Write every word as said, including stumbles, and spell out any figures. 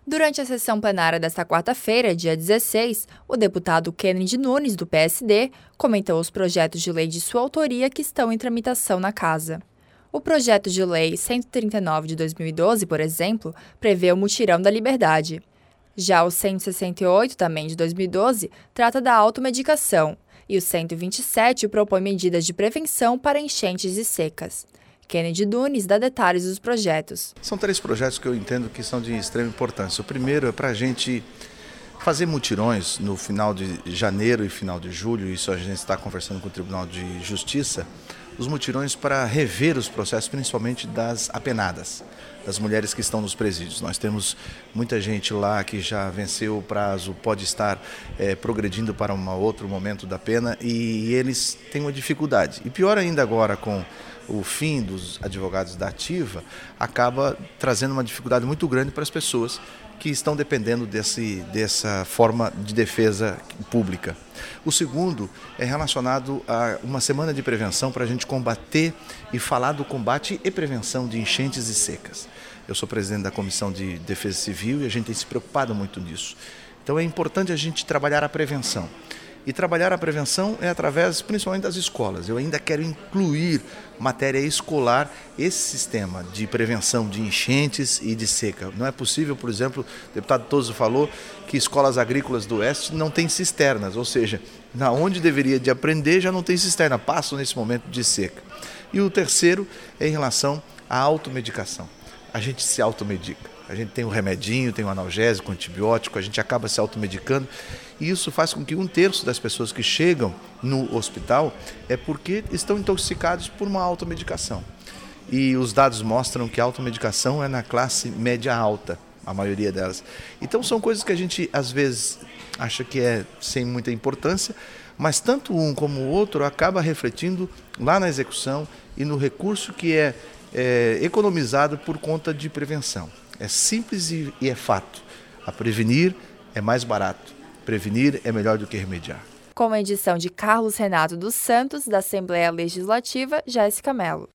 Durante a sessão plenária desta quarta-feira, dia dezesseis, o deputado Kennedy Nunes, do P S D, comentou os projetos de lei de sua autoria que estão em tramitação na Casa. O projeto de lei cento e trinta e nove de dois mil e doze, por exemplo, prevê o mutirão da liberdade. Já o cento e sessenta e oito, também de dois mil e doze, trata da automedicação, e o cento e vinte e sete propõe medidas de prevenção para enchentes e secas. Kennedy Nunes dá detalhes dos projetos. São três projetos que eu entendo que são de extrema importância. O primeiro é para a gente fazer mutirões no final de janeiro e final de julho, isso a gente está conversando com o Tribunal de Justiça, os mutirões para rever os processos, principalmente das apenadas, das mulheres que estão nos presídios. Nós temos muita gente lá que já venceu o prazo, pode estar é, progredindo para um outro momento da pena e eles têm uma dificuldade. E pior ainda agora com o fim dos advogados da ativa, acaba trazendo uma dificuldade muito grande para as pessoas que estão dependendo desse, dessa forma de defesa pública. O segundo é relacionado a uma semana de prevenção para a gente combater e falar do combate e prevenção de enchentes e secas. Eu sou presidente da Comissão de Defesa Civil e a gente tem se preocupado muito nisso. Então é importante a gente trabalhar a prevenção. E trabalhar a prevenção é através, principalmente, das escolas. Eu ainda quero incluir matéria escolar esse sistema de prevenção de enchentes e de seca. Não é possível, por exemplo, o deputado Toso falou que escolas agrícolas do Oeste não têm cisternas, ou seja, na onde deveria de aprender já não tem cisterna, passam nesse momento de seca. E o terceiro é em relação à automedicação. A gente se automedica. A gente tem o remedinho, tem o analgésico, o antibiótico, a gente acaba se automedicando e isso faz com que um terço das pessoas que chegam no hospital é porque estão intoxicados por uma automedicação. E os dados mostram que a automedicação é na classe média alta, a maioria delas. Então são coisas que a gente às vezes acha que é sem muita importância, mas tanto um como o outro acaba refletindo lá na execução e no recurso que é, é economizado por conta de prevenção. É simples e é fato. A prevenir é mais barato. Prevenir é melhor do que remediar. Com a edição de Carlos Renato dos Santos, da Assembleia Legislativa, Jéssica Mello.